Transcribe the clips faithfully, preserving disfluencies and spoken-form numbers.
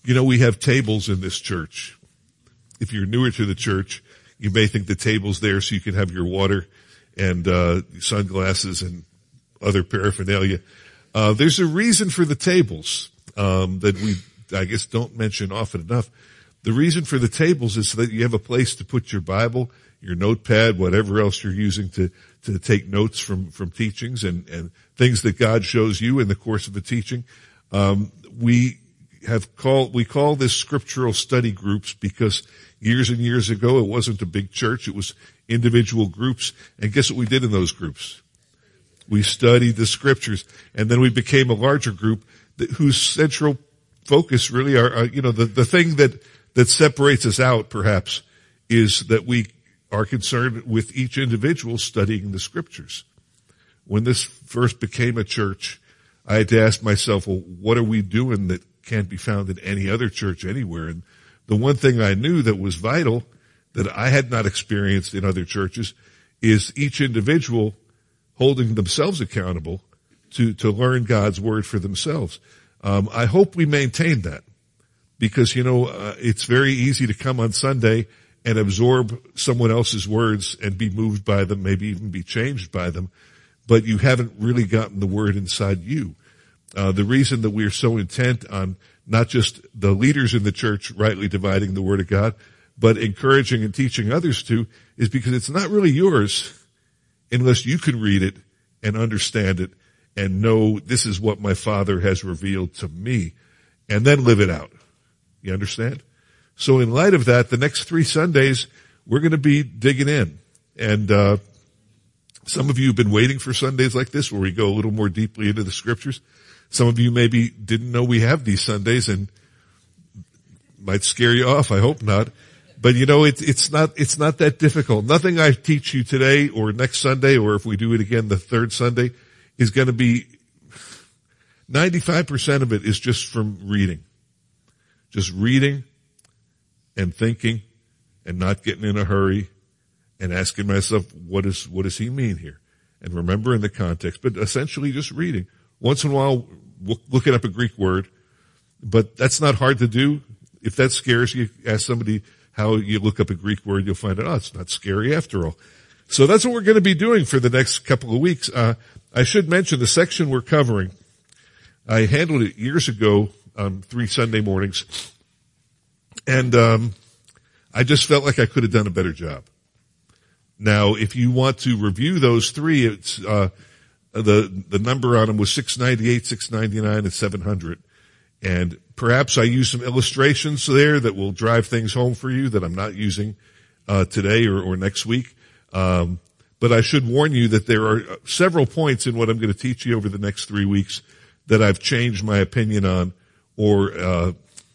You know, we have tables in this church. If you're newer to the church, you may think the table's there so you can have your water and uh sunglasses and other paraphernalia. Uh there's a reason for the tables um that we, I guess, don't mention often enough. The reason for the tables is so that you have a place to put your Bible, your notepad, whatever else you're using to to take notes from from teachings and and things that God shows you in the course of the teaching. Um we have called we call this scriptural study groups because years and years ago it wasn't a big church, it was individual groups. And guess what we did in those groups? We studied the scriptures, and then we became a larger group that, whose central focus really are, are you know, the, the thing that, that separates us out perhaps is that we are concerned with each individual studying the scriptures. When this first became a church, I had to ask myself, well, what are we doing that can't be found in any other church anywhere? And the one thing I knew that was vital that I had not experienced in other churches is each individual holding themselves accountable to, to learn God's word for themselves. Um, I hope we maintain that because, you know, uh, it's very easy to come on Sunday and absorb someone else's words and be moved by them, maybe even be changed by them, but you haven't really gotten the word inside you. Uh, the reason that we're so intent on not just the leaders in the church rightly dividing the word of God, but encouraging and teaching others to, is because it's not really yours unless you can read it and understand it and know this is what my Father has revealed to me, and then live it out. You understand? So in light of that, the next three Sundays, we're going to be digging in. And uh some of you have been waiting for Sundays like this where we go a little more deeply into the scriptures. Some of you maybe didn't know we have these Sundays and might scare you off. I hope not. But you know, it, it's not, it's not that difficult. Nothing I teach you today or next Sunday, or if we do it again the third Sunday, is going to be, ninety-five percent of it is just from reading. Just reading and thinking and not getting in a hurry and asking myself, what is, what does he mean here? And remembering the context, but essentially just reading. Once in a while, looking up a Greek word, but that's not hard to do. If that scares you, ask somebody how you look up a Greek word, you'll find out, oh, it's not scary after all. So that's what we're going to be doing for the next couple of weeks. Uh, I should mention the section we're covering. I handled it years ago on three Sunday mornings, and um I just felt like I could have done a better job. Now, if you want to review those three, it's uh the the number on them was six ninety-eight, six ninety-nine, and seven hundred. And perhaps I use some illustrations there that will drive things home for you that I'm not using uh today or, or next week. Um but I should warn you that there are several points in what I'm going to teach you over the next three weeks that I've changed my opinion on, or uh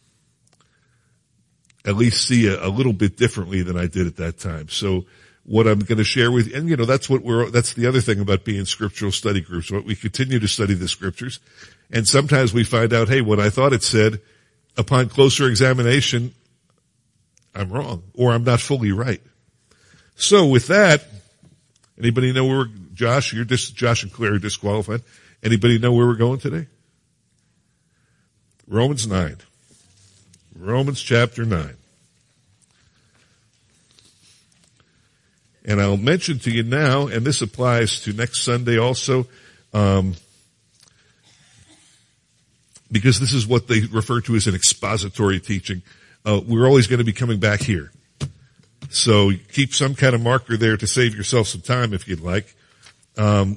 at least see a, a little bit differently than I did at that time. So what I'm going to share with you, and you know, that's what we're, that's the other thing about being scriptural study groups. We continue to study the scriptures, and sometimes we find out, hey, what I thought it said, upon closer examination, I'm wrong, or I'm not fully right. So with that, anybody know where we're, Josh, you're dis, Josh and Claire are disqualified. Anybody know where we're going today? Romans nine. Romans chapter nine. And I'll mention to you now, and this applies to next Sunday also, um, because this is what they refer to as an expository teaching. Uh, we're always going to be coming back here. So keep some kind of marker there to save yourself some time if you'd like. Um,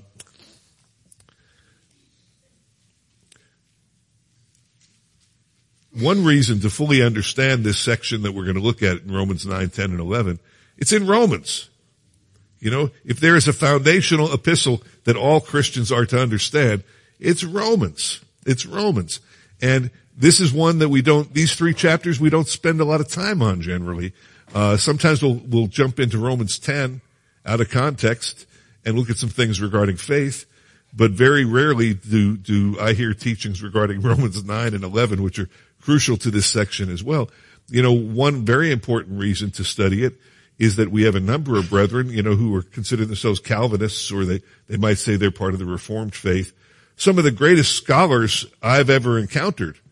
one reason to fully understand this section that we're going to look at in Romans nine, ten, and eleven, it's in Romans. You know, if there is a foundational epistle that all Christians are to understand, it's Romans. It's Romans. And this is one that we don't, these three chapters we don't spend a lot of time on generally. Uh, sometimes we'll, we'll jump into Romans ten out of context and look at some things regarding faith, but very rarely do, do I hear teachings regarding Romans nine and eleven, which are crucial to this section as well. You know, one very important reason to study it is that we have a number of brethren, you know, who are considered themselves Calvinists, or they, they might say they're part of the Reformed faith. Some of the greatest scholars I've ever encountered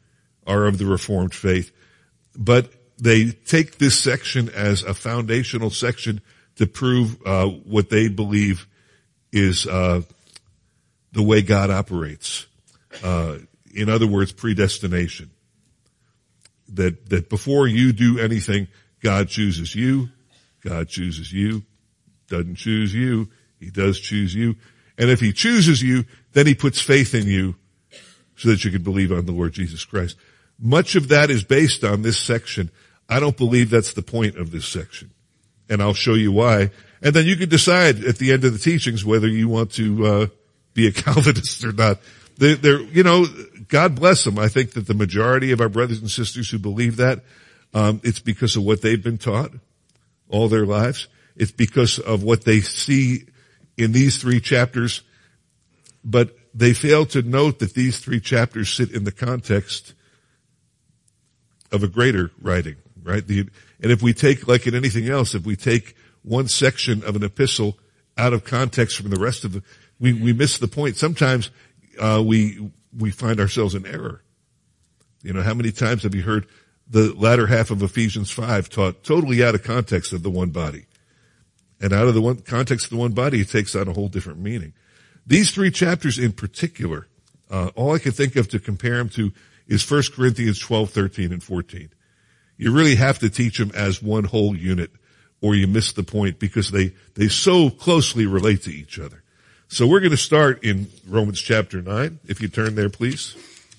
are of the Reformed faith. But they take this section as a foundational section to prove uh, what they believe is uh, the way God operates. Uh, in other words, predestination. That that before you do anything, God chooses you. God chooses you. Doesn't choose you. He does choose you. And if he chooses you, then he puts faith in you so that you can believe on the Lord Jesus Christ. Much of that is based on this section. I don't believe that's the point of this section. And I'll show you why. And then you can decide at the end of the teachings whether you want to uh be a Calvinist or not. They're, they're, you know, God bless them. I think that the majority of our brothers and sisters who believe that, um, it's because of what they've been taught all their lives. It's because of what they see in these three chapters. But they fail to note that these three chapters sit in the context of a greater writing, right? The, and if we take, like in anything else, if we take one section of an epistle out of context from the rest of the, we, we miss the point. Sometimes, uh, we, we find ourselves in error. You know, how many times have you heard the latter half of Ephesians five taught totally out of context of the one body? And out of the one context of the one body, it takes on a whole different meaning. These three chapters in particular, uh, all I can think of to compare them to is First Corinthians twelve, thirteen, and fourteen. You really have to teach them as one whole unit or you miss the point because they, they so closely relate to each other. So we're going to start in Romans chapter nine. If you turn there, please.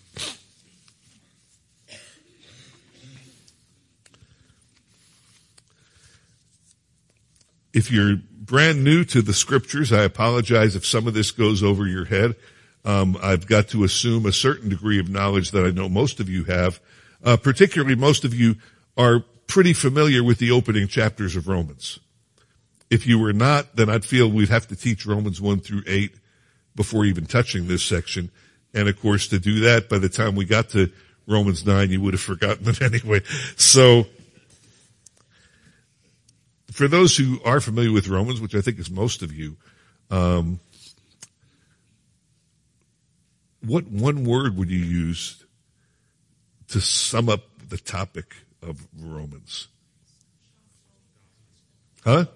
If you're brand new to the scriptures, I apologize if some of this goes over your head. Um, I've got to assume a certain degree of knowledge that I know most of you have. Uh, particularly most of you are pretty familiar with the opening chapters of Romans. If you were not, then I'd feel we'd have to teach Romans one through eight before even touching this section. And of course, to do that, by the time we got to Romans nine, you would have forgotten it anyway. So, for those who are familiar with Romans, which I think is most of you, um, what one word would you use to sum up the topic of Romans? Huh?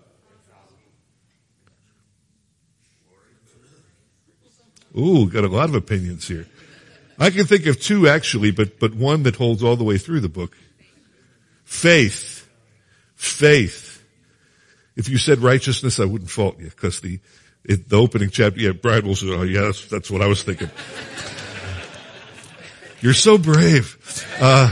Ooh, got a lot of opinions here. I can think of two actually, but, but one that holds all the way through the book. Faith. Faith. If you said righteousness, I wouldn't fault you because the, it, the opening chapter, yeah, Brian will say, oh yeah, that's, that's what I was thinking. You're so brave. Uh,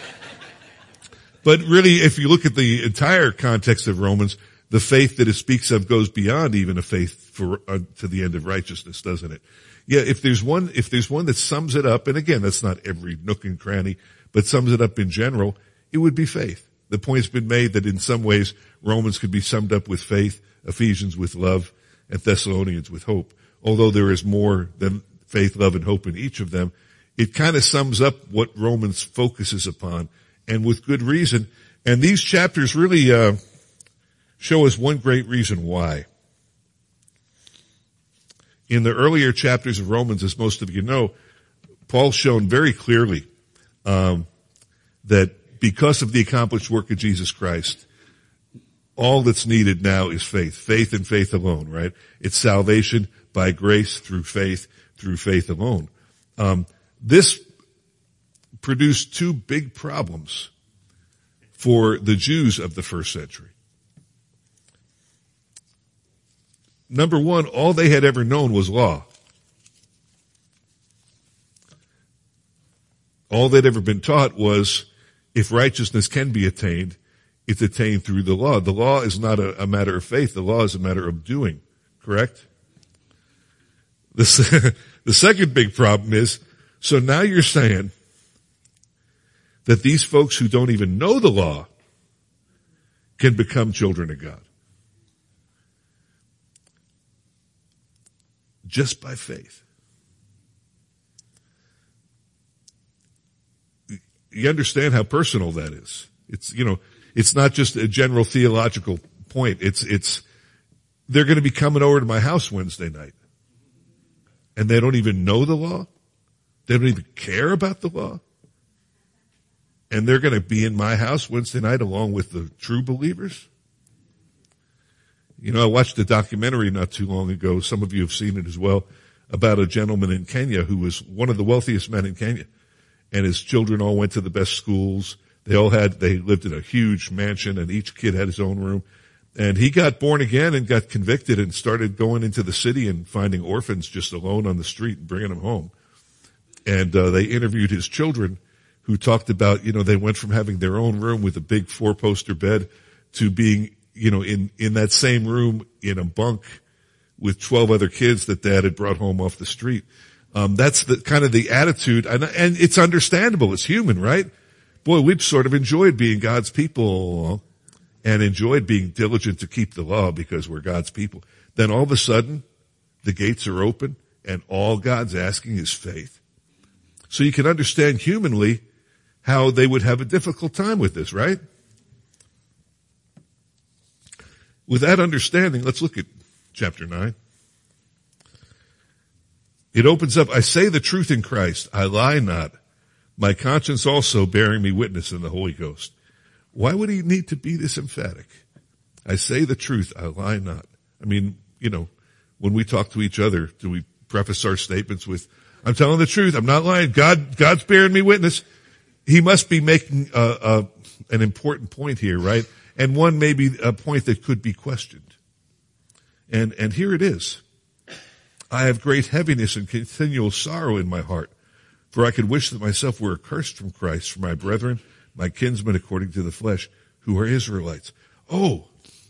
but really, if you look at the entire context of Romans, the faith that it speaks of goes beyond even a faith for, uh, to the end of righteousness, doesn't it? Yeah, if there's one, if there's one that sums it up, and again, that's not every nook and cranny, but sums it up in general, it would be faith. The point's been made that in some ways Romans could be summed up with faith, Ephesians with love, and Thessalonians with hope. Although there is more than faith, love, and hope in each of them, it kind of sums up what Romans focuses upon, and with good reason. And these chapters really uh, show us one great reason why. In the earlier chapters of Romans, as most of you know, Paul's shown very clearly um, that because of the accomplished work of Jesus Christ, all that's needed now is faith. Faith and faith alone, right? It's salvation by grace through faith, through faith alone. Um, this produced two big problems for the Jews of the first century. Number one, all they had ever known was law. All they'd ever been taught was if righteousness can be attained, it's attained through the law. The law is not a, a matter of faith. The law is a matter of doing, correct? The, the second big problem is, so now you're saying that these folks who don't even know the law can become children of God. Just by faith. You understand how personal that is. It's, you know, it's not just a general theological point. It's, it's, they're going to be coming over to my house Wednesday night. And they don't even know the law. They don't even care about the law. and they're going to be in my house Wednesday night along with the true believers? You know, I watched a documentary not too long ago, some of you have seen it as well, about a gentleman in Kenya who was one of the wealthiest men in Kenya. And his children all went to the best schools. They all had, they lived in a huge mansion and each kid had his own room. And he got born again and got convicted and started going into the city and finding orphans just alone on the street and bringing them home. And uh, they interviewed his children who talked about, you know, they went from having their own room with a big four-poster bed to being, you know, in, in that same room in a bunk with twelve other kids that dad had brought home off the street. Um, that's the kind of the attitude, and, and it's understandable. It's human, right? Boy, we've sort of enjoyed being God's people and enjoyed being diligent to keep the law because we're God's people. Then all of a sudden, the gates are open and all God's asking is faith. So you can understand humanly how they would have a difficult time with this, right? With that understanding, let's look at chapter nine. It opens up, I say the truth in Christ, I lie not. My conscience also bearing me witness in the Holy Ghost. Why would he need to be this emphatic? I say the truth, I lie not. I mean, you know, when we talk to each other, do we preface our statements with, I'm telling the truth, I'm not lying, God, God's bearing me witness. He must be making a, a, an important point here, right? And one maybe a point that could be questioned. And, and here it is. I have great heaviness and continual sorrow in my heart, for I could wish that myself were accursed from Christ for my brethren, my kinsmen according to the flesh, who are Israelites. Oh,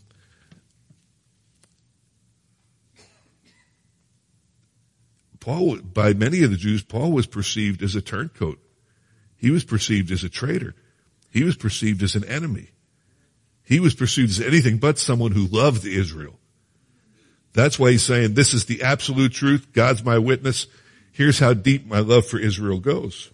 Paul, by many of the Jews, Paul was perceived as a turncoat. He was perceived as a traitor. He was perceived as an enemy. He was perceived as anything but someone who loved Israel. That's why he's saying, this is the absolute truth. God's my witness. Here's how deep my love for Israel goes.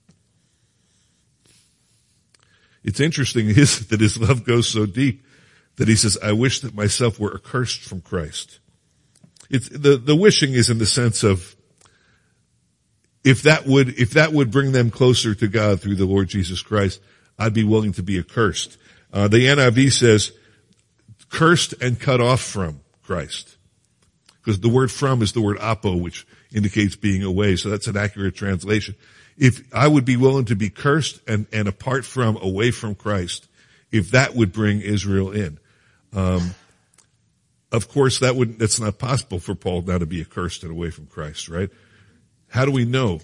It's interesting his, that his love goes so deep that he says, I wish that myself were accursed from Christ. It's, the, the wishing is in the sense of, if that would, if that would bring them closer to God through the Lord Jesus Christ, I'd be willing to be accursed. Uh, the N I V says, cursed and cut off from Christ. Because the word from is the word apo, which indicates being away. So that's an accurate translation. If I would be willing to be cursed and, and apart from, away from Christ, if that would bring Israel in. Um, of course, that would, that's not possible for Paul now to be accursed and away from Christ, right? How do we know?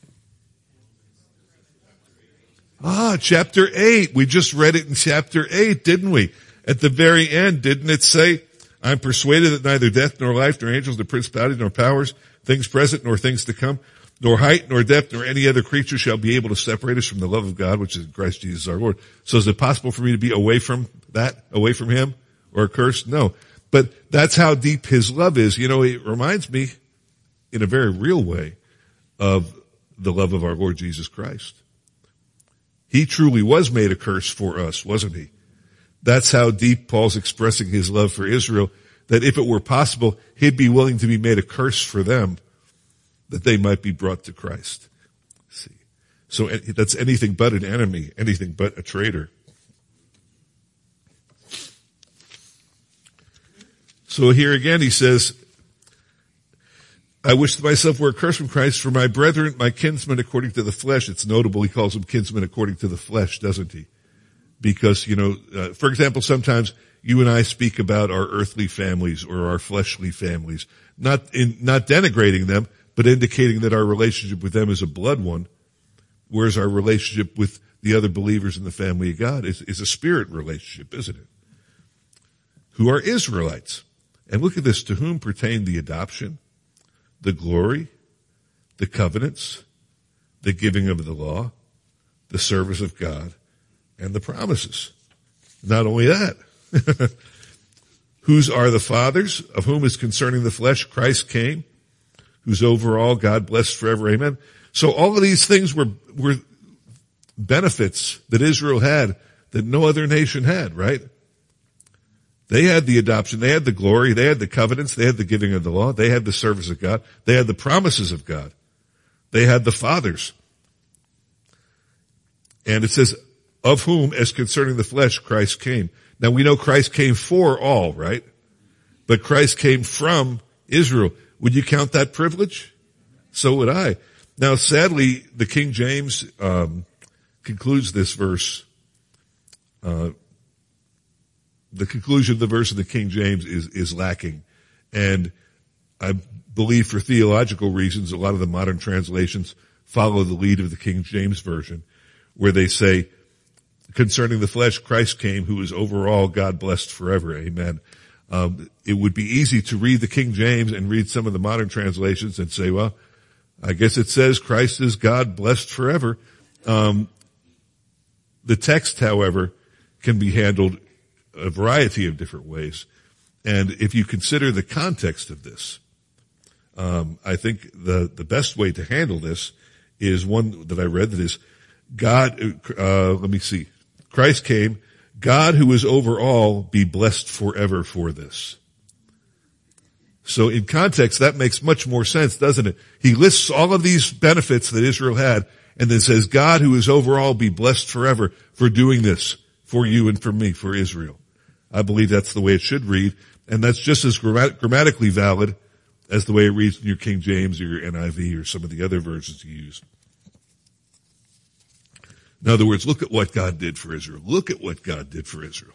Ah, chapter eight. We just read it in chapter eight, didn't we? At the very end, didn't it say, I'm persuaded that neither death nor life nor angels nor principalities nor powers, things present nor things to come, nor height nor depth nor any other creature shall be able to separate us from the love of God, which is in Christ Jesus our Lord. So is it possible for me to be away from that, away from him, or cursed? No. But that's how deep his love is. You know, it reminds me in a very real way of the love of our Lord Jesus Christ. He truly was made a curse for us, wasn't he? That's how deep Paul's expressing his love for Israel, that if it were possible, he'd be willing to be made a curse for them, that they might be brought to Christ. See, so that's anything but an enemy, anything but a traitor. So here again he says, I wish that myself were accursed from Christ for my brethren, my kinsmen according to the flesh. It's notable he calls them kinsmen according to the flesh, doesn't he? Because, you know, uh, for example, sometimes you and I speak about our earthly families or our fleshly families, not in, not denigrating them, but indicating that our relationship with them is a blood one, whereas our relationship with the other believers in the family of God is, is a spirit relationship, isn't it? Who are Israelites. And look at this, to whom pertain the adoption, the glory, the covenants, the giving of the law, the service of God, and the promises. Not only that, whose are the fathers, of whom is concerning the flesh Christ came, who's over all, God blessed forever, amen. So all of these things were, were benefits that Israel had that no other nation had, right? They had the adoption, they had the glory, they had the covenants, they had the giving of the law, they had the service of God, they had the promises of God, they had the fathers. And it says, of whom, as concerning the flesh, Christ came. Now we know Christ came for all, right? But Christ came from Israel. Would you count that privilege? So would I. Now sadly, the King James um, concludes this verse. Uh, the conclusion of the verse in the King James is, is lacking. And I believe for theological reasons, a lot of the modern translations follow the lead of the King James Version, where they say, concerning the flesh, Christ came, who is over all, God blessed forever. Amen. Um, it would be easy to read the King James and read some of the modern translations and say, well, I guess it says Christ is God blessed forever. Um, the text, however, can be handled a variety of different ways. And if you consider the context of this, um, I think the, the best way to handle this is one that I read that is God, uh, let me see. Christ came, God who is over all be blessed forever for this. So in context, that makes much more sense, doesn't it? He lists all of these benefits that Israel had and then says, God who is over all be blessed forever for doing this for you and for me, for Israel. I believe that's the way it should read. And that's just as grammat- grammatically valid as the way it reads in your King James or your N I V or some of the other versions you use. In other words, look at what God did for Israel. Look at what God did for Israel.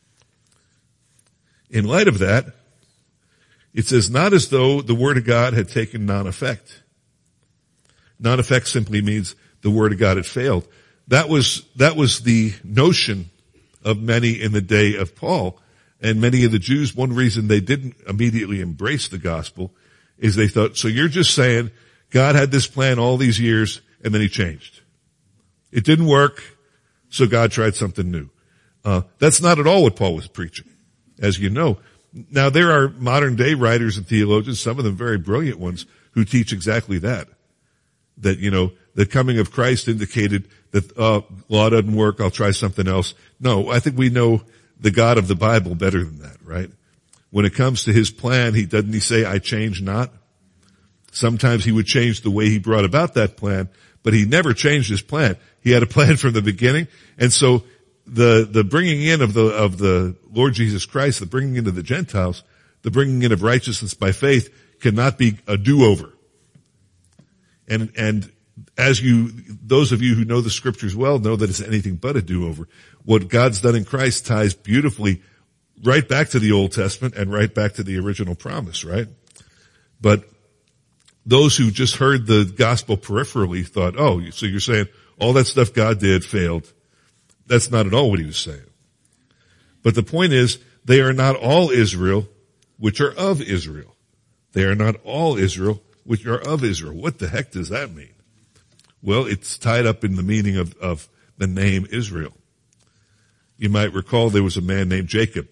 In light of that, it says not as though the word of God had taken non-effect. Non-effect simply means the word of God had failed. That was, that was the notion of many in the day of Paul. And many of the Jews, one reason they didn't immediately embrace the gospel is they thought, so you're just saying God had this plan all these years and then he changed. It didn't work, so God tried something new. Uh, that's not at all what Paul was preaching, as you know. Now there are modern day writers and theologians, some of them very brilliant ones, who teach exactly that. That, you know, the coming of Christ indicated that, uh, law doesn't work, I'll try something else. No, I think we know the God of the Bible better than that, right? When it comes to his plan, he doesn't he say, I change not? Sometimes he would change the way he brought about that plan, but he never changed his plan. He had a plan from the beginning. And so the, the bringing in of the, of the Lord Jesus Christ, the bringing in of the Gentiles, the bringing in of righteousness by faith cannot be a do-over. And, and as you, those of you who know the scriptures well know that it's anything but a do-over. What God's done in Christ ties beautifully right back to the Old Testament and right back to the original promise, right? But those who just heard the gospel peripherally thought, oh, so you're saying all that stuff God did failed. That's not at all what he was saying. But the point is, they are not all Israel, which are of Israel. They are not all Israel, which are of Israel. What the heck does that mean? Well, it's tied up in the meaning of, of the name Israel. You might recall there was a man named Jacob.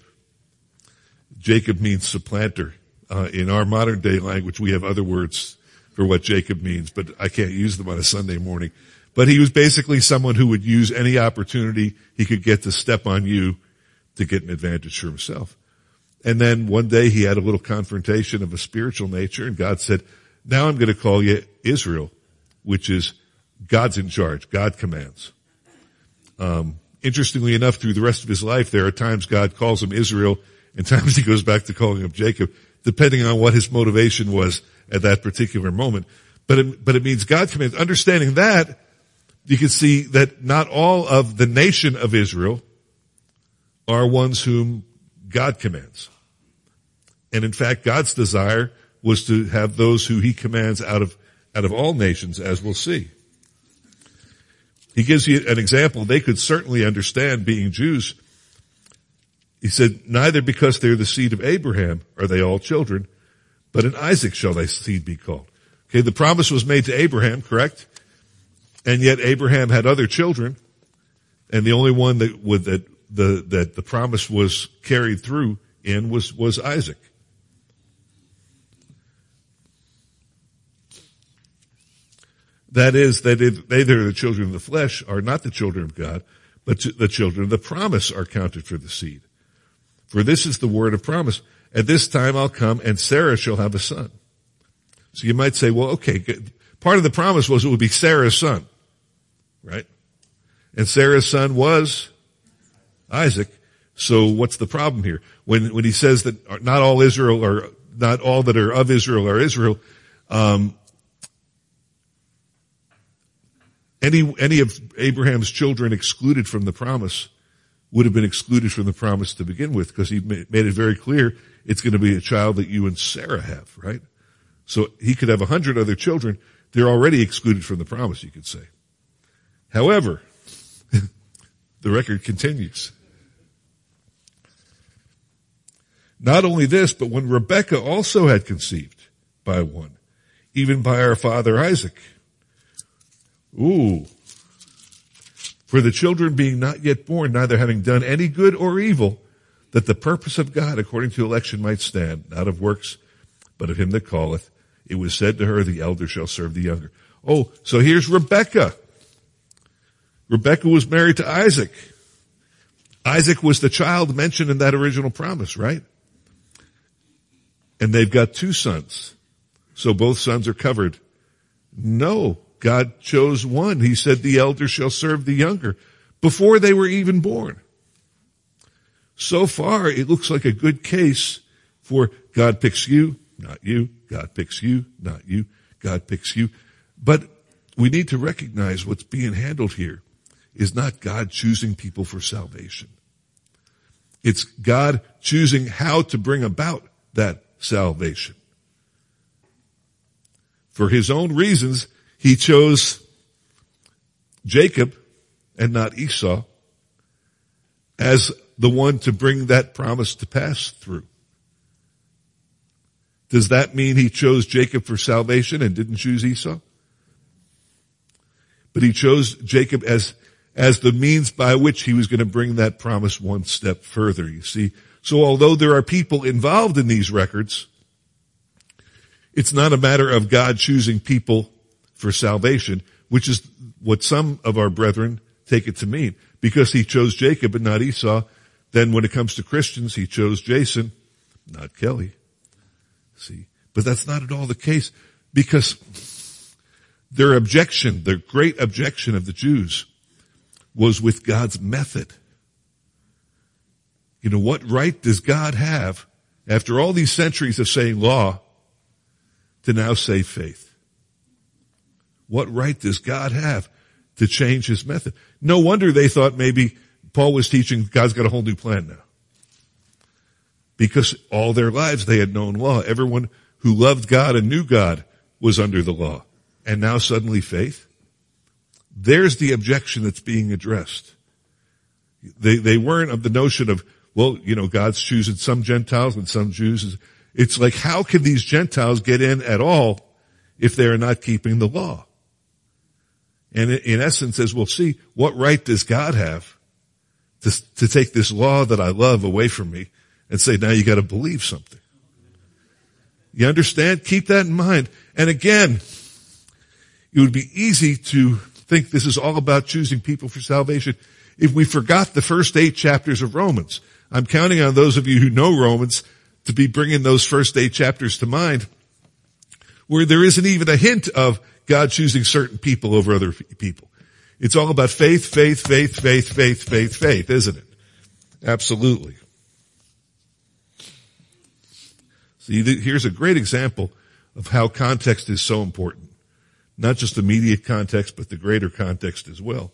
Jacob means supplanter. Uh, in our modern day language, we have other words for what Jacob means, but I can't use them on a Sunday morning. But he was basically someone who would use any opportunity he could get to step on you to get an advantage for himself. And then one day he had a little confrontation of a spiritual nature, and God said, now I'm going to call you Israel, which is God's in charge. God commands. Um, interestingly enough, through the rest of his life, there are times God calls him Israel, and times he goes back to calling him Jacob, depending on what his motivation was at that particular moment. But it, but it means God commands. Understanding that, you can see that not all of the nation of Israel are ones whom God commands. And in fact, God's desire was to have those who he commands out of, out of all nations, as we'll see. He gives you an example. They could certainly understand being Jews. He said, neither because they're the seed of Abraham are they all children, but in Isaac shall thy seed be called. Okay, the promise was made to Abraham, correct? And yet Abraham had other children, and the only one that would, that the, that the promise was carried through in was, was Isaac. That is, that they that are the children of the flesh are not the children of God, but the children of the promise are counted for the seed. For this is the word of promise. At this time I'll come, and Sarah shall have a son. So you might say, well, okay, part of the promise was it would be Sarah's son, right? And Sarah's son was Isaac. So what's the problem here? When, when he says that not all Israel are, not all that are of Israel are Israel, um, any, any of Abraham's children excluded from the promise would have been excluded from the promise to begin with, because he made it very clear it's going to be a child that you and Sarah have, right? So he could have a hundred other children. They're already excluded from the promise, you could say. However, the record continues. Not only this, but when Rebekah also had conceived by one, even by our father Isaac. Ooh. For the children being not yet born, neither having done any good or evil, that the purpose of God according to election might stand, not of works, but of him that calleth. It was said to her, the elder shall serve the younger. Oh, so here's Rebekah. Rebekah was married to Isaac. Isaac was the child mentioned in that original promise, right? And they've got two sons. So both sons are covered. No, God chose one. He said the elder shall serve the younger before they were even born. So far, it looks like a good case for God picks you, not you. God picks you, not you. God picks you. But we need to recognize what's being handled here is not God choosing people for salvation. It's God choosing how to bring about that salvation. For his own reasons, he chose Jacob and not Esau as the one to bring that promise to pass through. Does that mean he chose Jacob for salvation and didn't choose Esau? But he chose Jacob as, as the means by which he was going to bring that promise one step further, you see. So although there are people involved in these records, it's not a matter of God choosing people for salvation, which is what some of our brethren take it to mean. Because he chose Jacob and not Esau, then when it comes to Christians, he chose Jason, not Kelly. See, but that's not at all the case, because their objection, their great objection of the Jews was with God's method. You know, what right does God have, after all these centuries of saying law, to now say faith? What right does God have to change his method? No wonder they thought maybe Paul was teaching God's got a whole new plan now. Because all their lives they had known law. Everyone who loved God and knew God was under the law. And now suddenly faith? There's the objection that's being addressed. They, they weren't of the notion of, well, you know, God's choosing some Gentiles and some Jews. It's like, how can these Gentiles get in at all if they are not keeping the law? And in essence, as we'll see, what right does God have to, to take this law that I love away from me and say, now you got to believe something? You understand? Keep that in mind. And again, it would be easy to think this is all about choosing people for salvation if we forgot the first eight chapters of Romans. I'm counting on those of you who know Romans to be bringing those first eight chapters to mind, where there isn't even a hint of God choosing certain people over other people. It's all about faith, faith, faith, faith, faith, faith, faith, isn't it? Absolutely. See, here's a great example of how context is so important. Not just immediate context, but the greater context as well.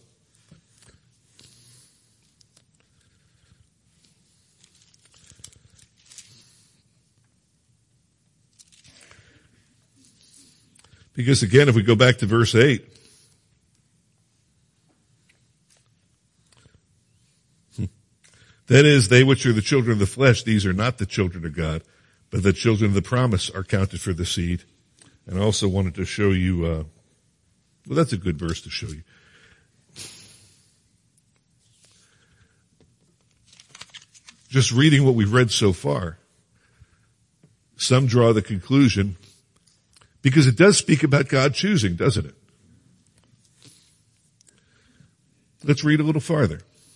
Because again, if we go back to verse eight, that is, they which are the children of the flesh, these are not the children of God, but the children of the promise are counted for the seed. And I also wanted to show you, uh, well, that's a good verse to show you. Just reading what we've read so far, some draw the conclusion, because it does speak about God choosing, doesn't it? Let's read a little farther.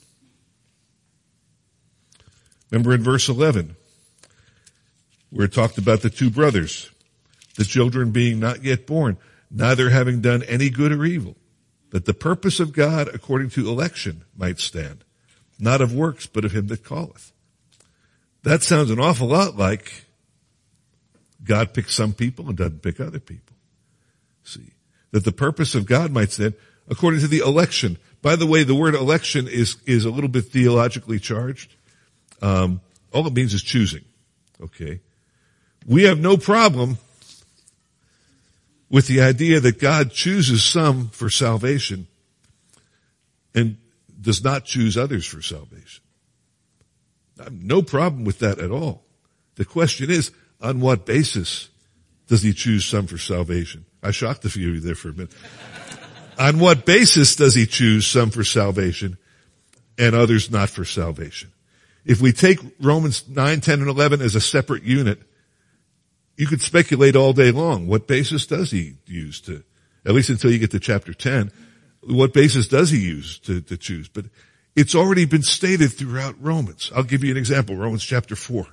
Remember in verse eleven, where it talked about the two brothers, the children being not yet born, neither having done any good or evil, that the purpose of God according to election might stand, not of works, but of him that calleth. That sounds an awful lot like God picks some people and doesn't pick other people. See, that the purpose of God might stand according to the election. By the way, the word election is, is a little bit theologically charged. Um, all it means is choosing. Okay. We have no problem with the idea that God chooses some for salvation and does not choose others for salvation. I have no problem with that at all. The question is, on what basis does he choose some for salvation? I shocked a few of you there for a minute. On what basis does he choose some for salvation and others not for salvation? If we take Romans nine, ten, and eleven as a separate unit, you could speculate all day long. What basis does he use to, at least until you get to chapter ten, what basis does he use to, to choose? But it's already been stated throughout Romans. I'll give you an example. Romans chapter four.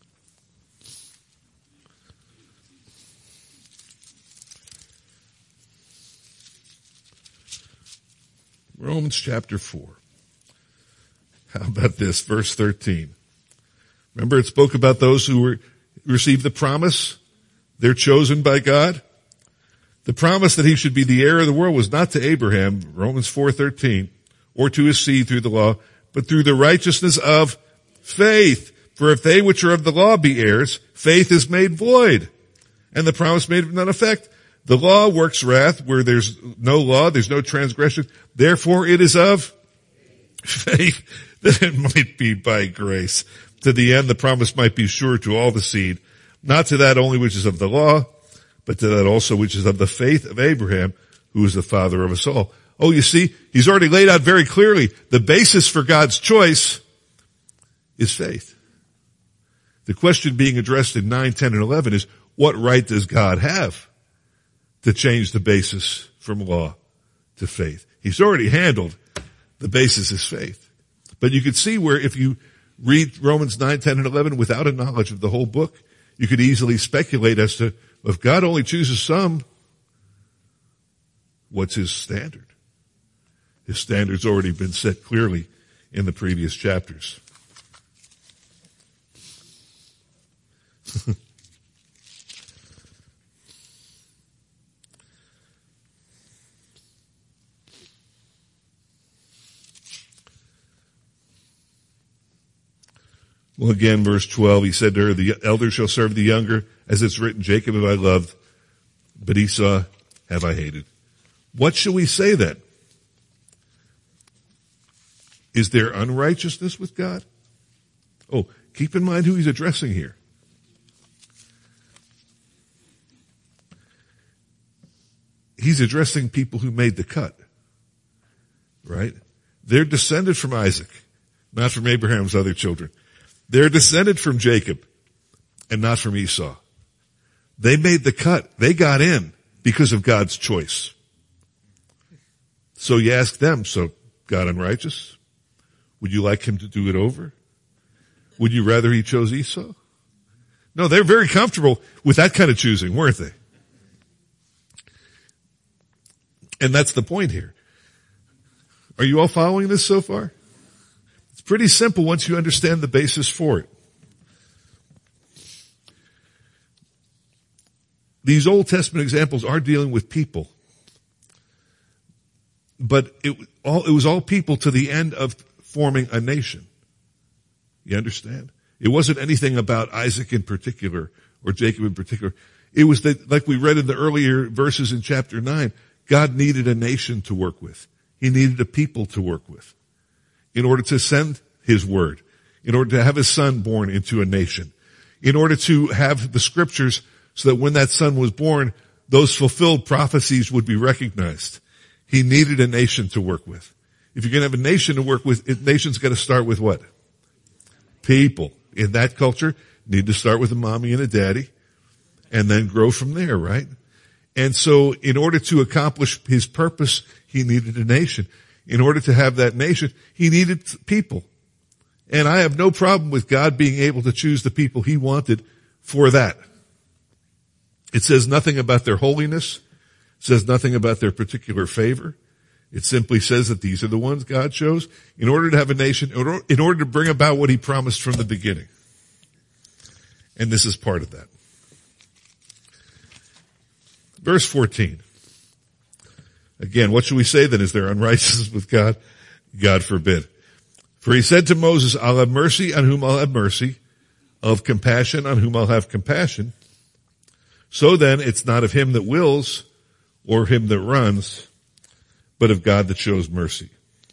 Romans chapter four. How about this? Verse thirteen. Remember it spoke about those who were, received the promise. They're chosen by God. The promise that he should be the heir of the world was not to Abraham, Romans four thirteen, or to his seed through the law, but through the righteousness of faith. For if they which are of the law be heirs, faith is made void, and the promise made of none effect. The law works wrath where there's no law, there's no transgression. Therefore it is of faith that it might be by grace. To the end the promise might be sure to all the seed, not to that only which is of the law, but to that also which is of the faith of Abraham, who is the father of us all. Oh, you see, he's already laid out very clearly the basis for God's choice is faith. The question being addressed in nine, ten, and eleven is, what right does God have to change the basis from law to faith? He's already handled the basis is faith. But you could see where if you read Romans nine, ten, and eleven without a knowledge of the whole book, you could easily speculate as to, if God only chooses some, what's his standard? His standard's already been set clearly in the previous chapters. Well, again, verse twelve, he said to her, the elder shall serve the younger, as it's written, Jacob have I loved, but Esau have I hated. What shall we say then? Is there unrighteousness with God? Oh, keep in mind who he's addressing here. He's addressing people who made the cut, right? They're descended from Isaac, not from Abraham's other children. They're descended from Jacob and not from Esau. They made the cut. They got in because of God's choice. So you ask them, so God unrighteous? Would you like him to do it over? Would you rather he chose Esau? No, they're very comfortable with that kind of choosing, weren't they? And that's the point here. Are you all following this so far? It's pretty simple once you understand the basis for it. These Old Testament examples are dealing with people. But it, all, it was all people to the end of forming a nation. You understand? It wasn't anything about Isaac in particular or Jacob in particular. It was that, like we read in the earlier verses in chapter nine, God needed a nation to work with. He needed a people to work with in order to send his word, in order to have his son born into a nation, in order to have the scriptures so that when that son was born, those fulfilled prophecies would be recognized. He needed a nation to work with. If you're going to have a nation to work with, a nation's got to start with what? People. In that culture, need to start with a mommy and a daddy and then grow from there, right? And so in order to accomplish his purpose, he needed a nation. In order to have that nation, he needed people. And I have no problem with God being able to choose the people he wanted for that. It says nothing about their holiness. It says nothing about their particular favor. It simply says that these are the ones God chose in order to have a nation, in order to bring about what he promised from the beginning. And this is part of that. Verse fourteen. Again, what should we say then? Is there unrighteousness with God? God forbid. For he said to Moses, I'll have mercy on whom I'll have mercy, of compassion on whom I'll have compassion. So then, it's not of him that wills or him that runs, but of God that shows mercy.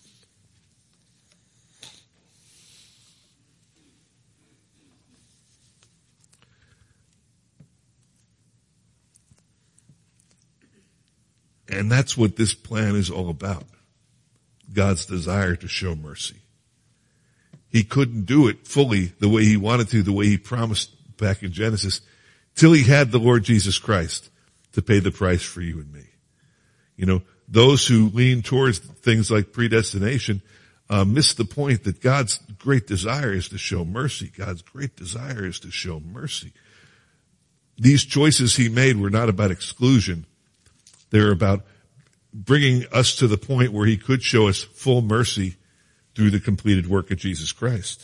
And that's what this plan is all about. God's desire to show mercy. He couldn't do it fully the way he wanted to, the way he promised back in Genesis, till he had the Lord Jesus Christ to pay the price for you and me. You know, those who lean towards things like predestination uh, miss the point that God's great desire is to show mercy. God's great desire is to show mercy. These choices he made were not about exclusion. They're about bringing us to the point where he could show us full mercy through the completed work of Jesus Christ.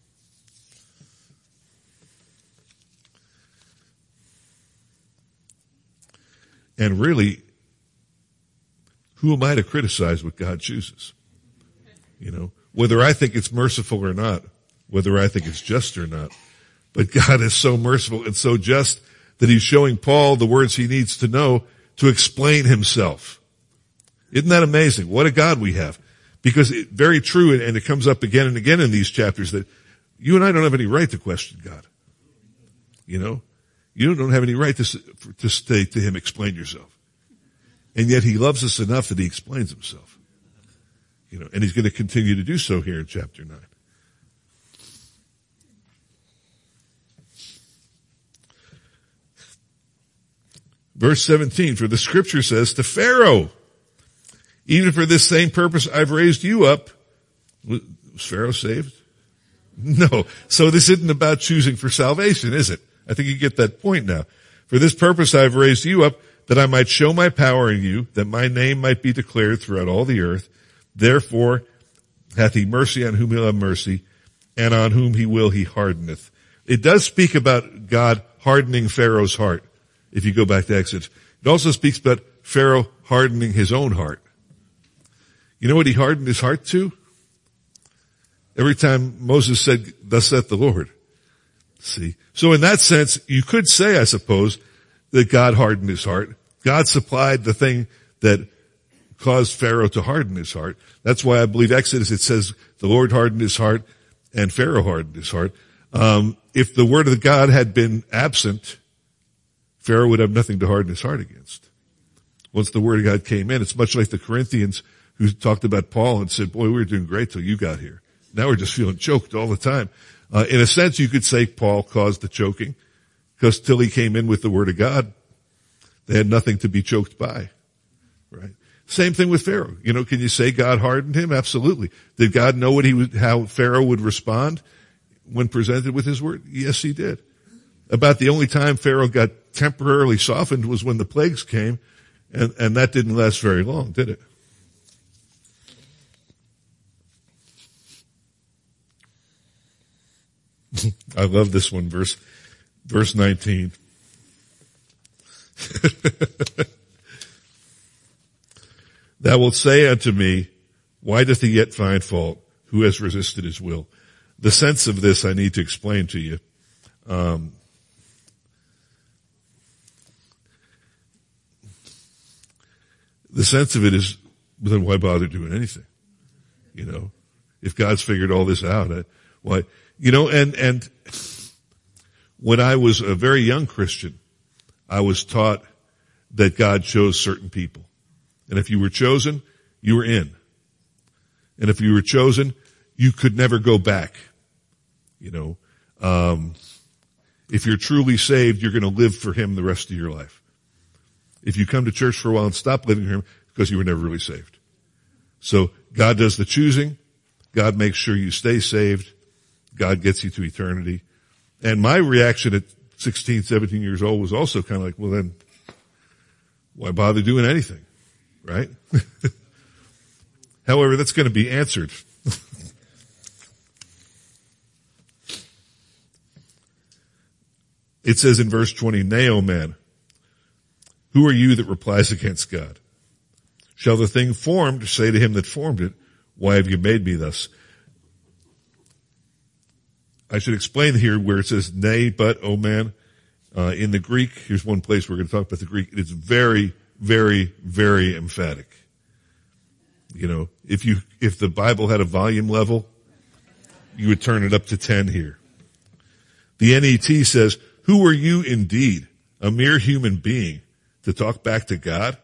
And really, who am I to criticize what God chooses? You know, whether I think it's merciful or not, whether I think it's just or not. But God is so merciful and so just that he's showing Paul the words he needs to know to explain himself. Isn't that amazing? What a God we have. Because it's very true, and it comes up again and again in these chapters, that you and I don't have any right to question God. You know? You don't have any right to, to say to him, explain yourself. And yet he loves us enough that he explains himself. You know, and he's going to continue to do so here in chapter nine. Verse seventeen, for the scripture says to Pharaoh, even for this same purpose I've raised you up. Was Pharaoh saved? No. So this isn't about choosing for salvation, is it? I think you get that point now. For this purpose I've raised you up, that I might show my power in you, that my name might be declared throughout all the earth. Therefore hath he mercy on whom he'll have mercy, and on whom he will he hardeneth. It does speak about God hardening Pharaoh's heart, if you go back to Exodus. It also speaks about Pharaoh hardening his own heart. You know what he hardened his heart to? Every time Moses said, thus saith the Lord. See? So in that sense, you could say, I suppose, that God hardened his heart. God supplied the thing that caused Pharaoh to harden his heart. That's why I believe Exodus, it says the Lord hardened his heart and Pharaoh hardened his heart. Um, if the word of God had been absent, Pharaoh would have nothing to harden his heart against. Once the word of God came in, it's much like the Corinthians who talked about Paul and said, boy, we were doing great till you got here. Now we're just feeling choked all the time. Uh, in a sense, you could say Paul caused the choking, because till he came in with the word of God, they had nothing to be choked by. Right? Same thing with Pharaoh. You know, can you say God hardened him? Absolutely. Did God know what he would, how Pharaoh would respond when presented with his word? Yes, he did. About the only time Pharaoh got temporarily softened was when the plagues came, and, and that didn't last very long, did it? I love this one, verse, verse nineteen. Thou wilt say unto me, why doth he yet find fault? Who has resisted his will? The sense of this I need to explain to you. Um, the sense of it is, then why bother doing anything? You know, if God's figured all this out, I, why? You know, and, and when I was a very young Christian, I was taught that God chose certain people. And if you were chosen, you were in. And if you were chosen, you could never go back. You know, um, if you're truly saved, you're going to live for him the rest of your life. If you come to church for a while and stop living for him, because you were never really saved. So God does the choosing. God makes sure you stay saved. God gets you to eternity. And my reaction at sixteen, seventeen years old was also kind of like, well then, why bother doing anything? Right? However, that's going to be answered. It says in verse twenty, Nay, O man, who are you that replies against God? Shall the thing formed say to him that formed it, why have you made me thus? I should explain here where it says, nay, but, O man. Uh, in the Greek, here's one place we're going to talk about the Greek. It's very, very, very emphatic. You know, if you, if the Bible had a volume level, you would turn it up to ten here. The N E T says, who are you indeed, a mere human being, to talk back to God?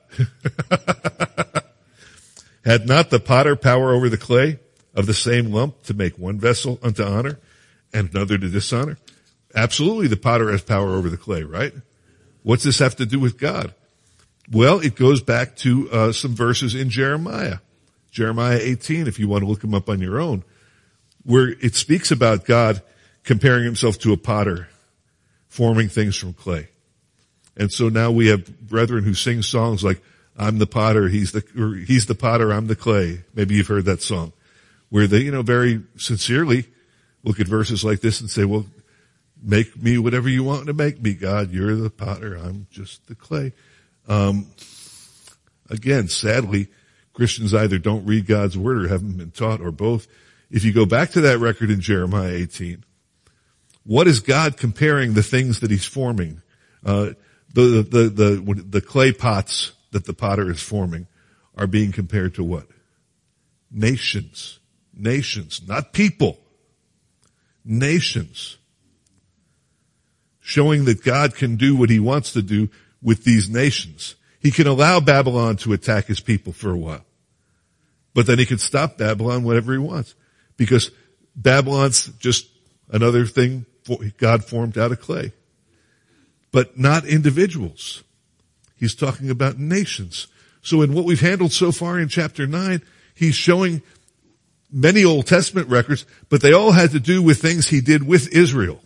Had not the potter power over the clay of the same lump to make one vessel unto honor and another to dishonor? Absolutely, the potter has power over the clay, right? What's this have to do with God? Well, it goes back to uh, some verses in Jeremiah. Jeremiah eighteen, if you want to look them up on your own, where it speaks about God comparing himself to a potter, forming things from clay. And so now we have brethren who sing songs like, I'm the potter, he's the, or he's the potter, I'm the clay. Maybe you've heard that song. Where they, you know, very sincerely look at verses like this and say, well, make me whatever you want to make me, God. You're the potter, I'm just the clay. Um, again, sadly, Christians either don't read God's word or haven't been taught, or both. If you go back to that record in Jeremiah eighteen, what is God comparing the things that he's forming? Uh, the, the, the, the clay pots that the potter is forming are being compared to what? Nations. Nations, not people. Nations. Showing that God can do what he wants to do with these nations. He can allow Babylon to attack his people for a while. But then he can stop Babylon whenever he wants. Because Babylon's just another thing God formed out of clay. But not individuals. He's talking about nations. So in what we've handled so far in chapter nine, he's showing many Old Testament records, but they all had to do with things he did with Israel.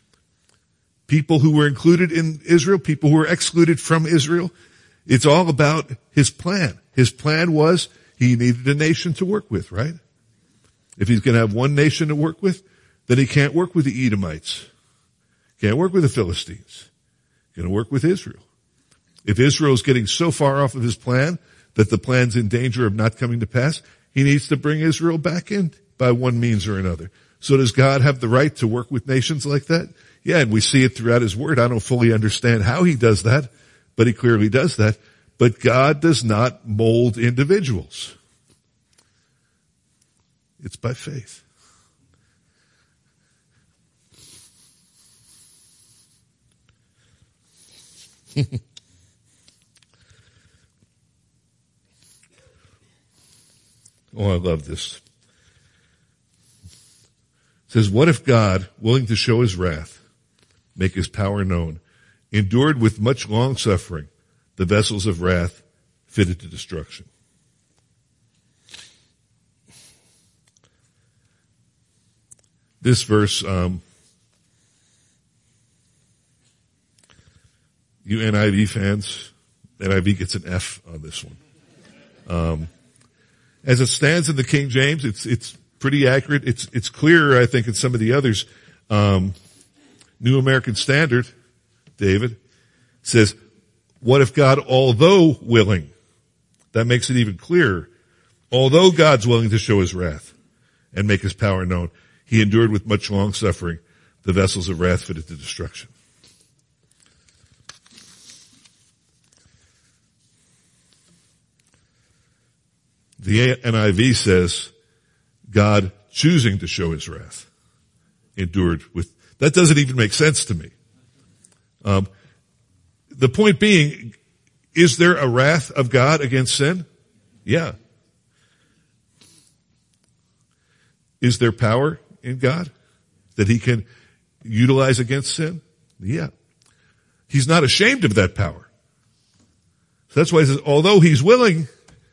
People who were included in Israel, people who were excluded from Israel. It's all about his plan. His plan was he needed a nation to work with, right? If he's going to have one nation to work with, then he can't work with the Edomites. Can't work with the Philistines. Going to work with Israel. If Israel's getting so far off of his plan that the plan's in danger of not coming to pass, he needs to bring Israel back in by one means or another. So does God have the right to work with nations like that? Yeah, and we see it throughout his word. I don't fully understand how he does that, but he clearly does that. But God does not mold individuals. It's by faith. Oh, I love this. It says, what if God, willing to show his wrath, make his power known, endured with much long suffering the vessels of wrath fitted to destruction? This verse, um, you N I V fans, N I V gets an F on this one. Um, as it stands in the King James, it's it's pretty accurate. It's it's clearer, I think, in some of the others. Um, New American Standard, David, says, what if God, although willing, that makes it even clearer, although God's willing to show his wrath and make his power known, he endured with much long suffering the vessels of wrath fitted to destruction. The N I V says, God choosing to show his wrath endured with, that doesn't even make sense to me. Um, the point being, is there a wrath of God against sin? Yeah. Is there power in God that he can utilize against sin? Yeah. He's not ashamed of that power. So that's why he says, although he's willing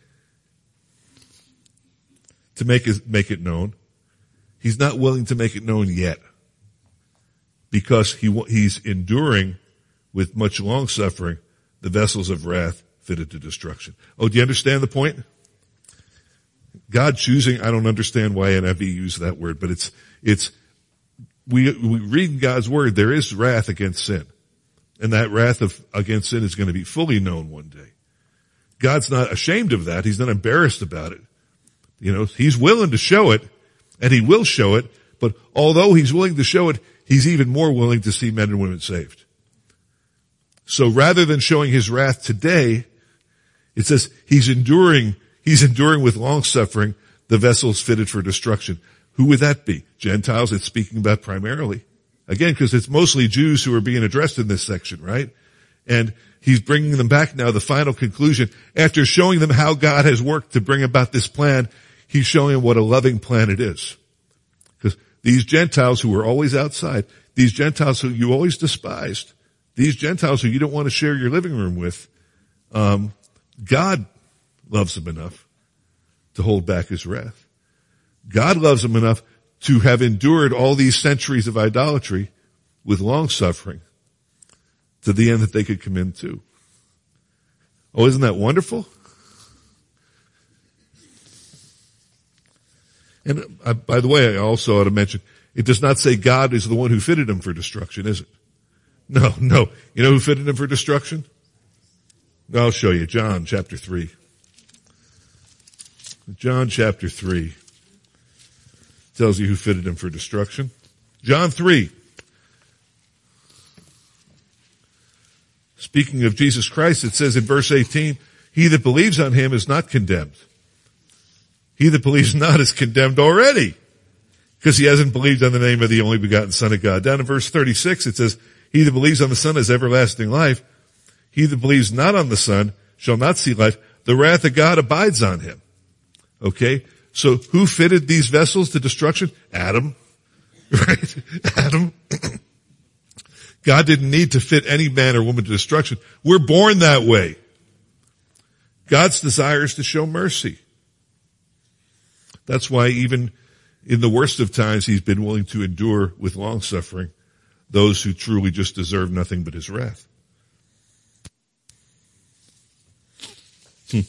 to make it, make it known, he's not willing to make it known yet. Because he, he's enduring with much long suffering the vessels of wrath fitted to destruction. Oh, do you understand the point? God choosing, I don't understand why N I V used that word, but it's, it's, we, we read in God's word, there is wrath against sin. And that wrath of, against sin is going to be fully known one day. God's not ashamed of that. He's not embarrassed about it. You know, he's willing to show it, and he will show it, but although he's willing to show it, he's even more willing to see men and women saved. So rather than showing his wrath today, it says he's enduring, he's enduring with long suffering the vessels fitted for destruction. Who would that be? Gentiles it's speaking about primarily. Again, because it's mostly Jews who are being addressed in this section, right? And he's bringing them back now, the final conclusion. After showing them how God has worked to bring about this plan, he's showing them what a loving plan it is. Because these Gentiles who were always outside, these Gentiles who you always despised, these Gentiles who you don't want to share your living room with, um, God loves them enough to hold back his wrath. God loves them enough to have endured all these centuries of idolatry with long suffering to the end that they could come in too. Oh, isn't that wonderful? And uh, by the way, I also ought to mention, it does not say God is the one who fitted him for destruction, is it? No, no. You know who fitted him for destruction? I'll show you. John chapter three. John chapter three tells you who fitted him for destruction. John three. Speaking of Jesus Christ, it says in verse eighteen, he that believes on him is not condemned. He that believes not is condemned already, because he hasn't believed on the name of the only begotten Son of God. Down in verse thirty-six, it says, he that believes on the Son has everlasting life. He that believes not on the Son shall not see life. The wrath of God abides on him. Okay? So who fitted these vessels to destruction? Adam. Right? Adam. God didn't need to fit any man or woman to destruction. We're born that way. God's desire is to show mercy. That's why even in the worst of times, he's been willing to endure with long suffering those who truly just deserve nothing but his wrath. Hmm.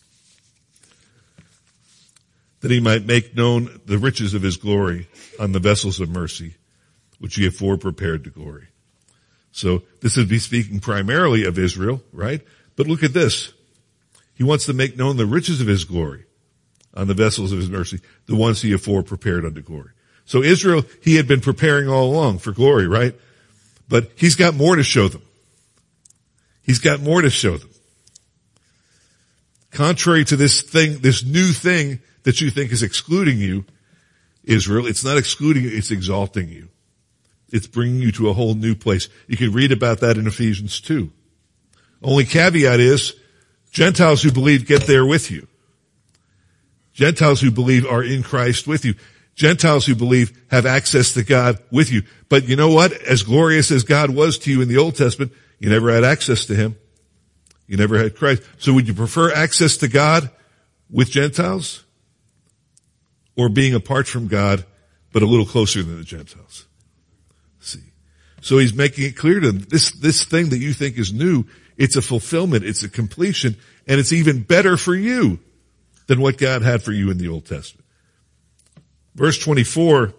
That he might make known the riches of his glory on the vessels of mercy, which he afore prepared to glory. So this would be speaking primarily of Israel, right? But look at this. He wants to make known the riches of his glory on the vessels of his mercy, the ones he afore prepared unto glory. So Israel, he had been preparing all along for glory, right? But he's got more to show them. He's got more to show them. Contrary to this thing, this new thing that you think is excluding you, Israel, it's not excluding you, it's exalting you. It's bringing you to a whole new place. You can read about that in Ephesians two. Only caveat is, Gentiles who believe get there with you. Gentiles who believe are in Christ with you. Gentiles who believe have access to God with you. But you know what? As glorious as God was to you in the Old Testament, you never had access to him. You never had Christ. So would you prefer access to God with Gentiles? Or being apart from God, but a little closer than the Gentiles? See. So he's making it clear to them, this, this thing that you think is new, it's a fulfillment, it's a completion, and it's even better for you than what God had for you in the Old Testament. Verse twenty-four,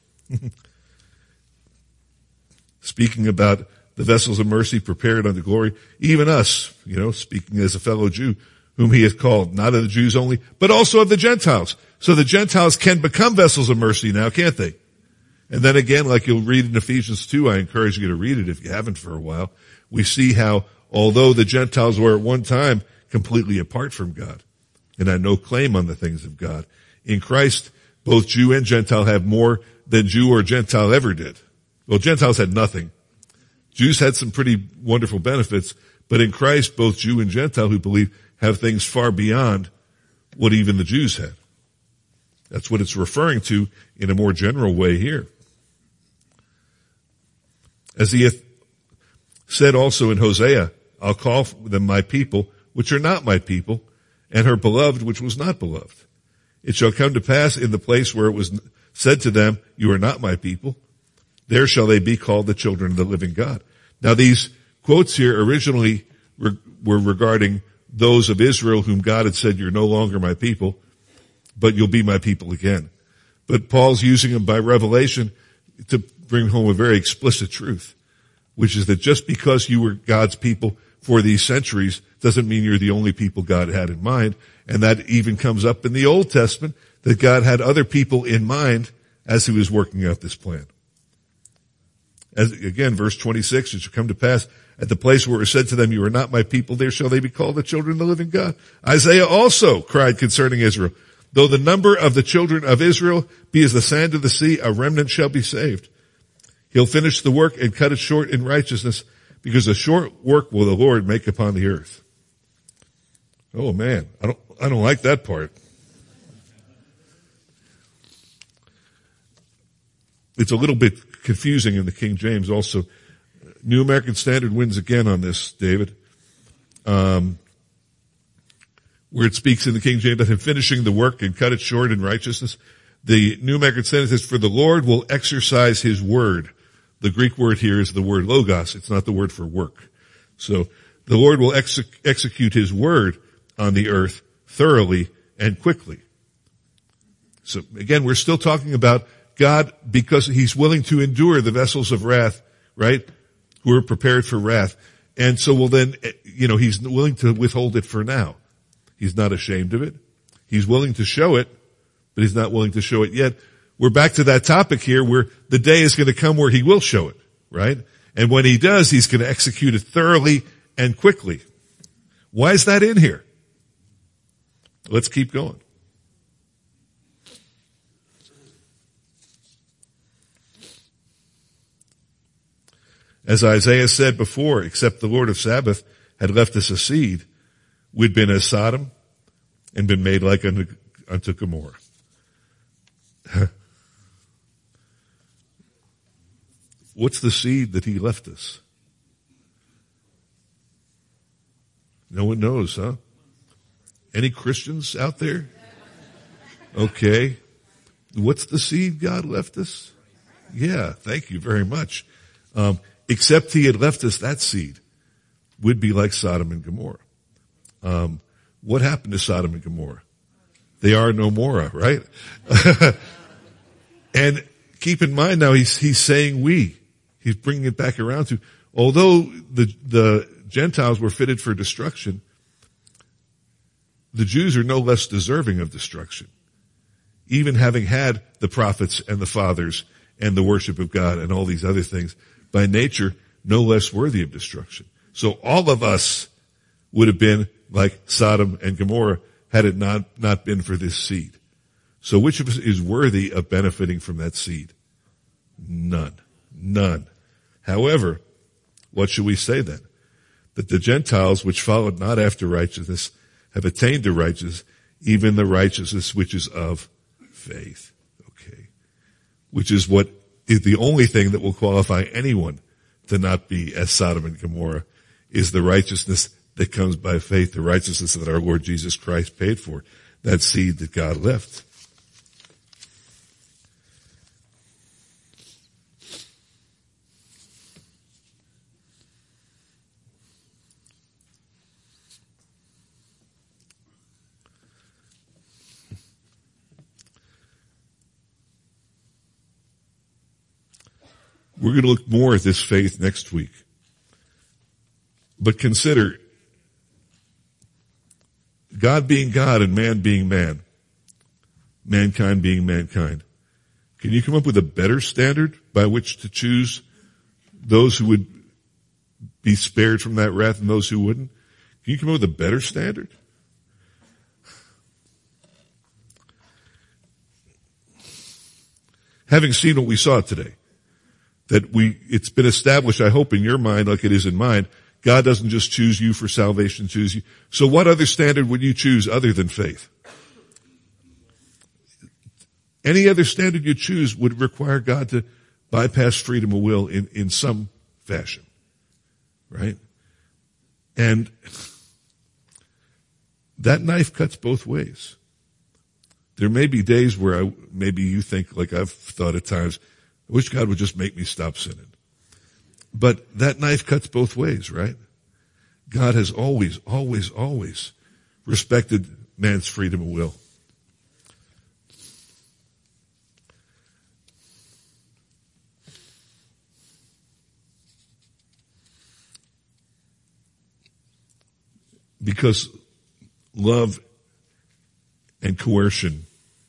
speaking about the vessels of mercy prepared unto glory, even us, you know, speaking as a fellow Jew, whom he hath called, not of the Jews only, but also of the Gentiles. So the Gentiles can become vessels of mercy now, can't they? And then again, like you'll read in Ephesians two, I encourage you to read it if you haven't for a while, we see how, although the Gentiles were at one time completely apart from God and had no claim on the things of God, in Christ, both Jew and Gentile have more than Jew or Gentile ever did. Well, Gentiles had nothing. Jews had some pretty wonderful benefits, but in Christ, both Jew and Gentile who believe have things far beyond what even the Jews had. That's what it's referring to in a more general way here. As he hath said also in Hosea, I'll call them my people, which are not my people, and her beloved, which was not beloved. It shall come to pass in the place where it was said to them, you are not my people, there shall they be called the children of the living God. Now these quotes here originally re- were regarding those of Israel whom God had said, you're no longer my people. but you'll be my people again. But Paul's using them by revelation to bring home a very explicit truth, which is that just because you were God's people for these centuries doesn't mean you're the only people God had in mind. And that even comes up in the Old Testament, that God had other people in mind as he was working out this plan. As again, verse twenty-six, it shall come to pass at the place where it was said to them, you are not my people, there shall they be called the children of the living God. Isaiah also cried concerning Israel, though the number of the children of Israel be as the sand of the sea, a remnant shall be saved. He'll finish the work and cut it short in righteousness, because a short work will the Lord make upon the earth. Oh man, I don't, I don't like that part. It's a little bit confusing in the King James also. New American Standard wins again on this, David. Um, where it speaks in the King James that him finishing the work and cut it short in righteousness. The New American Standard says, for the Lord will exercise his word. The Greek word here is the word logos. It's not the word for work. So the Lord will ex- execute his word on the earth thoroughly and quickly. So again, we're still talking about God because he's willing to endure the vessels of wrath, right? Who are prepared for wrath. And so well then, you know, he's willing to withhold it for now. He's not ashamed of it. He's willing to show it, but he's not willing to show it yet. We're back to that topic here where the day is going to come where he will show it, right? And when he does, he's going to execute it thoroughly and quickly. Why is that in here? Let's keep going. As Isaiah said before, except the Lord of Sabaoth had left us a seed, we'd been as Sodom and been made like unto, unto Gomorrah. What's the seed that he left us? No one knows, huh? Any Christians out there? Okay. What's the seed God left us? Yeah, thank you very much. Um, except he had left us that seed, would be like Sodom and Gomorrah. Um, what happened to Sodom and Gomorrah? They are no more, right? And keep in mind now, he's, he's saying we. He's bringing it back around to, although the, the Gentiles were fitted for destruction, the Jews are no less deserving of destruction. Even having had the prophets and the fathers and the worship of God and all these other things, by nature, no less worthy of destruction. So all of us would have been like Sodom and Gomorrah had it not, not been for this seed. So which of us is worthy of benefiting from that seed? None. None. However, what should we say then? That the Gentiles which followed not after righteousness have attained to righteousness, even the righteousness which is of faith. Okay. Which is what is the only thing that will qualify anyone to not be as Sodom and Gomorrah, is the righteousness that comes by faith, the righteousness that our Lord Jesus Christ paid for, that seed that God left. We're going to look more at this faith next week. But consider God being God and man being man. Mankind being mankind. Can you come up with a better standard by which to choose those who would be spared from that wrath and those who wouldn't? Can you come up with a better standard? Having seen what we saw today, that we, it's been established, I hope in your mind like it is in mine, God doesn't just choose you for salvation, choose you. So what other standard would you choose other than faith? Any other standard you choose would require God to bypass freedom of will in, in some fashion. Right? And that knife cuts both ways. There may be days where I, maybe you think, like I've thought at times, I wish God would just make me stop sinning. But that knife cuts both ways, right? God has always, always, always respected man's freedom of will. Because love and coercion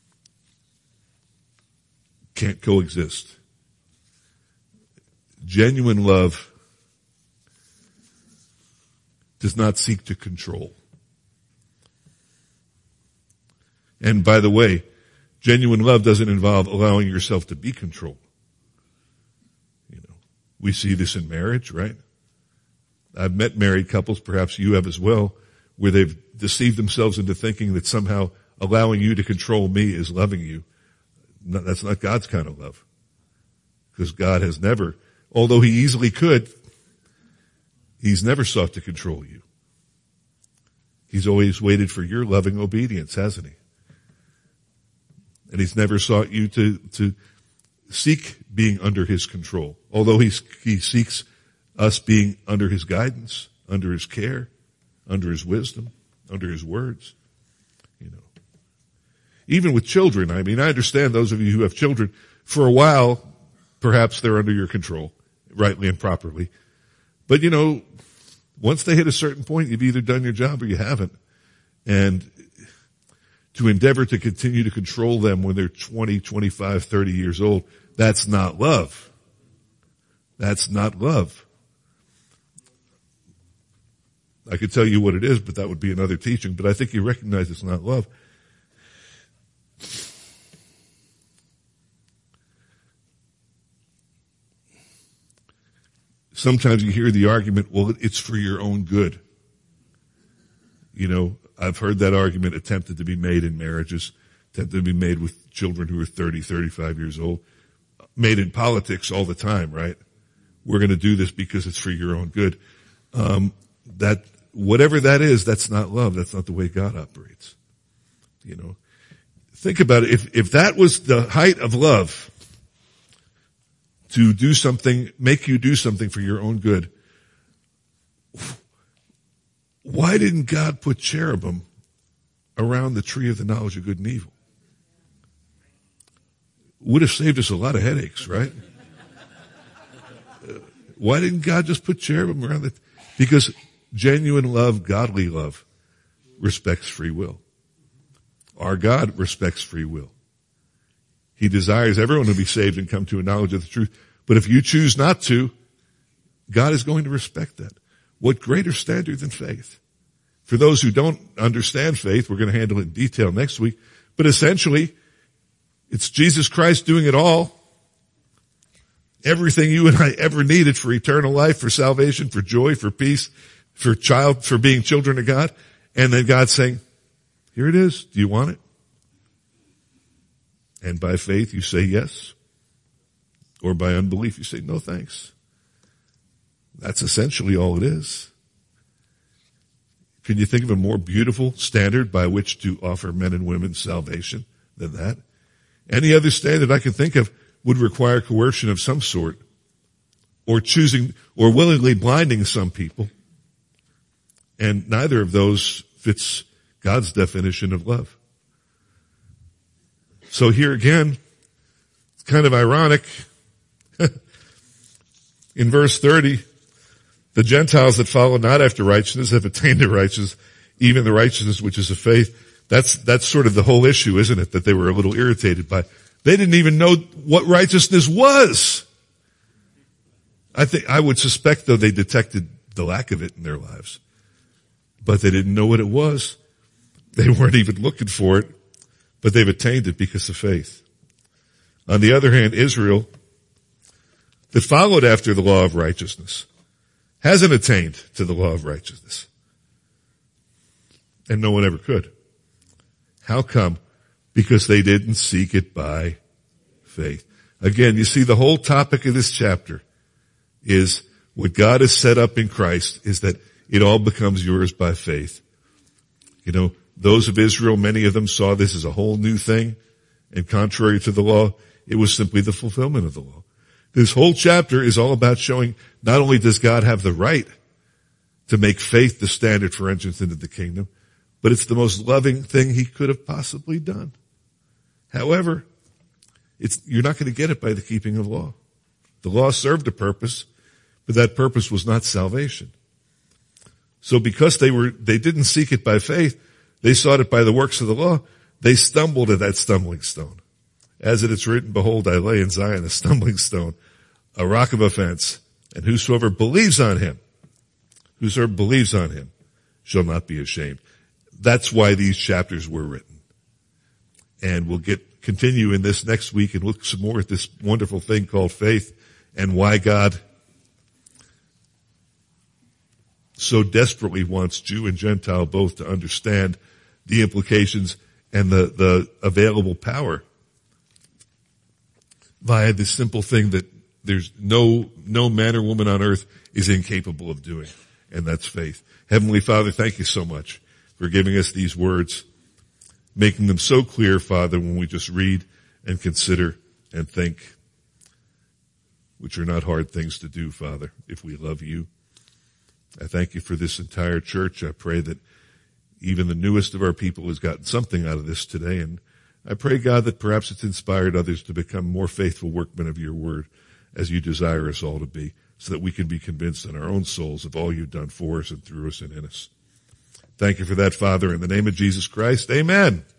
can't coexist. Genuine love does not seek to control. And by the way, genuine love doesn't involve allowing yourself to be controlled. You know, we see this in marriage, right? I've met married couples, perhaps you have as well, where they've deceived themselves into thinking that somehow allowing you to control me is loving you. No, that's not God's kind of love. Because God has never, although he easily could, he's never sought to control you. He's always waited for your loving obedience, hasn't he? And he's never sought you to, to seek being under his control. Although he's, he seeks us being under his guidance, under his care, under his wisdom, under his words. You know. Even with children, I mean, I understand those of you who have children, for a while, perhaps they're under your control, rightly and properly. But you know, once they hit a certain point, you've either done your job or you haven't. And to endeavor to continue to control them when they're twenty, twenty-five, thirty years old, that's not love. That's not love. I could tell you what it is, but that would be another teaching. But I think you recognize it's not love. Sometimes you hear the argument, well, it's for your own good. You know, I've heard that argument attempted to be made in marriages, attempted to be made with children who are thirty, thirty-five years old, made in politics all the time, right? We're going to do this because it's for your own good. Um, that, whatever that is, that's not love. That's not the way God operates. You know, think about it. If, if that was the height of love, to do something, make you do something for your own good, why didn't God put cherubim around the tree of the knowledge of good and evil? Would have saved us a lot of headaches, right? Why didn't God just put cherubim around it? Because genuine love, godly love, respects free will. Our God respects free will. He desires everyone to be saved and come to a knowledge of the truth. But if you choose not to, God is going to respect that. What greater standard than faith? For those who don't understand faith, we're going to handle it in detail next week. But essentially, it's Jesus Christ doing it all. Everything you and I ever needed for eternal life, for salvation, for joy, for peace, for child, for being children of God. And then God saying, here it is. Do you want it? And by faith you say yes. Or by unbelief you say no thanks. That's essentially all it is. Can you think of a more beautiful standard by which to offer men and women salvation than that? Any other standard I can think of would require coercion of some sort, or choosing, or willingly blinding some people. And neither of those fits God's definition of love. So here again, it's kind of ironic. In verse thirty, the Gentiles that follow not after righteousness have attained to righteousness, even the righteousness which is of faith. That's, that's sort of the whole issue, isn't it? That they were a little irritated by. They didn't even know what righteousness was. I think, I would suspect though they detected the lack of it in their lives. But they didn't know what it was. They weren't even looking for it, but they've attained it because of faith. On the other hand, Israel, that followed after the law of righteousness, hasn't attained to the law of righteousness. And no one ever could. How come? Because they didn't seek it by faith. Again, you see the whole topic of this chapter is what God has set up in Christ is that it all becomes yours by faith. You know, those of Israel, many of them saw this as a whole new thing, and contrary to the law, it was simply the fulfillment of the law. This whole chapter is all about showing not only does God have the right to make faith the standard for entrance into the kingdom, but it's the most loving thing he could have possibly done. However, it's, you're not going to get it by the keeping of law. The law served a purpose, but that purpose was not salvation. So because they were, they didn't seek it by faith, they sought it by the works of the law, they stumbled at that stumbling stone. As it is written, behold, I lay in Zion a stumbling stone, a rock of offense, and whosoever believes on him, whosoever believes on him shall not be ashamed. That's why these chapters were written. And we'll get, continue in this next week and look some more at this wonderful thing called faith and why God so desperately wants Jew and Gentile both to understand the implications and the, the available power via this simple thing that there's no, no man or woman on earth is incapable of doing. And that's faith. Heavenly Father, thank you so much for giving us these words, making them so clear, Father, when we just read and consider and think, which are not hard things to do, Father, if we love you. I thank you for this entire church. I pray that even the newest of our people has gotten something out of this today. And I pray, God, that perhaps it's inspired others to become more faithful workmen of your word as you desire us all to be, so that we can be convinced in our own souls of all you've done for us and through us and in us. Thank you for that, Father. In the name of Jesus Christ, amen.